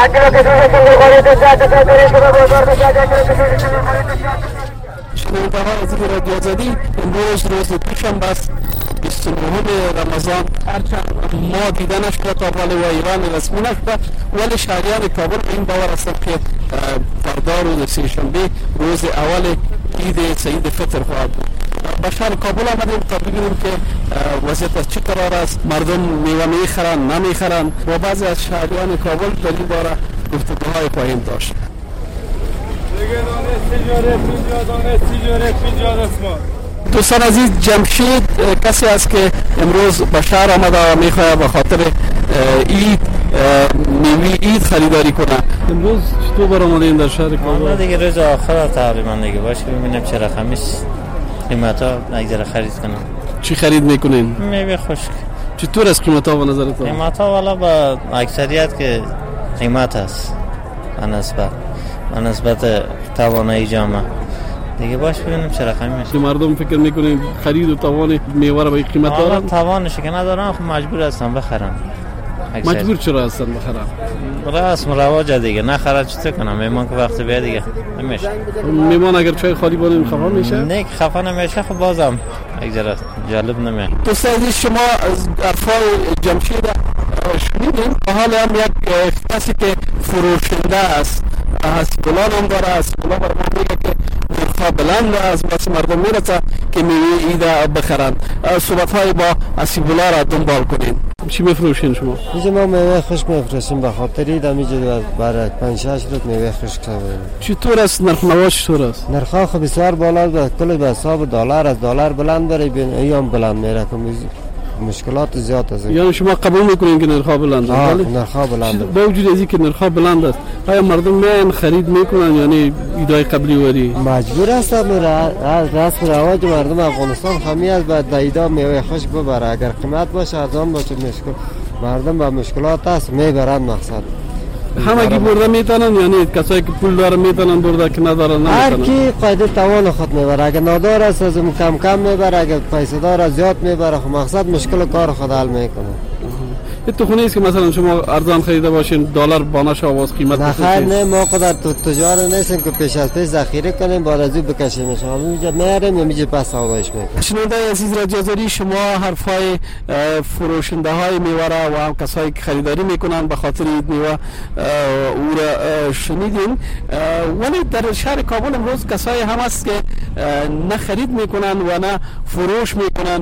شنونده های عزیز رادیو آزادی، امروز روز دوشنبه است 29 رمضان. هرچند ما دیده نشده تا ولی و ایران رسمی نشده، ولی شهریان کابل به این باور هستند که فردا روز سه‌شنبه روز اول عید سعید فطر خواهد بود. به شهر کابل آمدیم تا ببینیم که وضعیت از چه قرار است، مردم میوه میخرند نمیخرند و بعضی از شهریان کابل در این باره گفتگوهای خواهیم داشت. دوستان عزیز، جمشید کسی است که امروز به شهر آمده و میخواهد به خاطر عید میوه عید خریداری کنه. امروز چطور برآمدین در شهر کابل؟ دیگه روز آخر تقریبا دیگه باشه ببینیم چه رقمی است، قیمتا نگذره خرید کنم. چی خرید میکنین؟ میوه خشک. چطور است قیمتا به نظرت؟ قیمتا والا با اکثریت که قیمت است به نسبت توانایی جامعه دیگه باش ببینیم چه رقمی میشه. مردم فکر میکنین خرید و توان میوه رو به قیمت دارن؟ توانش که ندارن خب مجبور هستن بخرن. مجبور چرا هستن بخرن؟ رسم و رواج دیگه، نخرن چطور کنم؟ میمان که وقت بیاد دیگه نمیشه. میمان اگر چای خالی بانیم خفه میشه؟ نه خفه نمیشه، خب بازم یک ذره جالب نمیشه. دوستان شما از حرفای جمشید شنیدین، حالا هم یک کسی که فروشنده است حسیب‌الله نام داره. حسیب‌الله برای ما میگه که نرخ‌ها بلند است، بس مردم میرسه که میوه عید بخرن. صحبت‌های با حسیب‌الله را دنبال کنین. چی میفروشین شما؟ اینجا ما میوه خشک میفروشیم به خاطر عید. اینجا برای 5-6 روز میوه خشک سازیم. چطور است نرخ نوا؟ چطور است؟ نرخ‌ها خب بسیار بالا است، کل به حساب دلار است. دلار بلند بره ایام بلند میره، مشکلات زیاد است. یعنی شما قبول میکنین که نرخ‌ها بلند است؟ ولی نرخ‌ها بلند است. با وجود از اینکه نرخ‌ها بلند است، آیا مردم میان خرید میکنن یعنی ایدای قبلی وری؟ مجبور هستند. رسم رواج مردم افغانستان همین است، بعد ایدا میوه خشک ببره. اگر قیمت باشه ارزان باشه مشکل مردم با مشکلات است میبرن. مقصد همگی برده میتونن، یعنی کسایی که پول داره میتونن برده که ندارن نمیتونن. هر کی قاعده توان خود میبره. اگر نادار است از کم میبره، اگر پیسه دار زیاد میبره. خب مقصد مشکل کار خود حل میکنه. تو خونه است که مثلا شما ارزان خریده باشین دلار بانش آواز قیمت بسید؟ نه خیر، نه ما قدر تجار نیستیم که پیش از پیش ذخیره کنیم بعد از او بکشیم. شما اینجا میاریم یا میجه پس سوداش میکنیم. شنونده عزیز رادیو آزادی، شما حرفای فروشنده های میوه را و هم کسایی که خریداری میکنن به خاطر عید میوه او را شنیدین. ولی در شهر کابل امروز کسایی هم هست که نه خرید میکنن و نه فروش میکنن،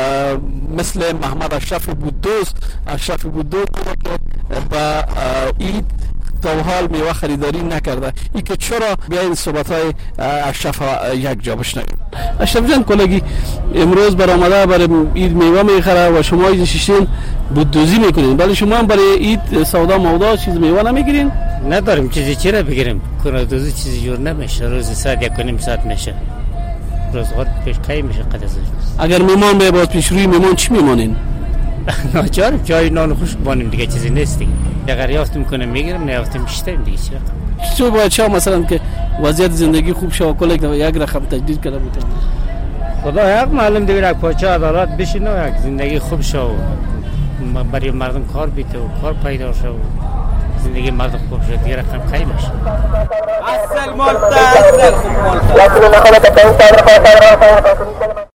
مثل محمد اشرف بودوست. اشرف بودوست که با عید تا حال میوه خریداری نکرده. این که چرا بیاین صحبت‌های اشرف یک جا بشنویم. اشرف جان کلگی امروز برآمده برای عید میوه میخره و شما این شیشین بودوزی میکنین، ولی شما هم برای عید سودا مودا چیز میوه نمیگیرین؟ نداریم چیزی چرا بگیریم؟ کنادوزی چیزی جور نمیشه. روز ساعت 1.5 ساعت میشه. روز خود پیش کی میشه قد از اگر میمان به باز پیش روی میمان چی میمانین؟ ناچاریم چای نان خوش بانیم دیگه، چیزی نیست دیگه. اگر یافت میکنه میگیرم، نه یافت میشتیم دیگه. چطور باید شما مثلا که وضعیت زندگی خوب شو کلی که یک رقم تجدید کنه میتونه؟ خدا یک معلوم دیگه یک پاچه عدالت بشینه و یک زندگی خوب شو، برای مردم کار بیته و کار پیدا شو، زندگی مردم خوب شد دیگه رقم خیلی میشه. اصل مالتا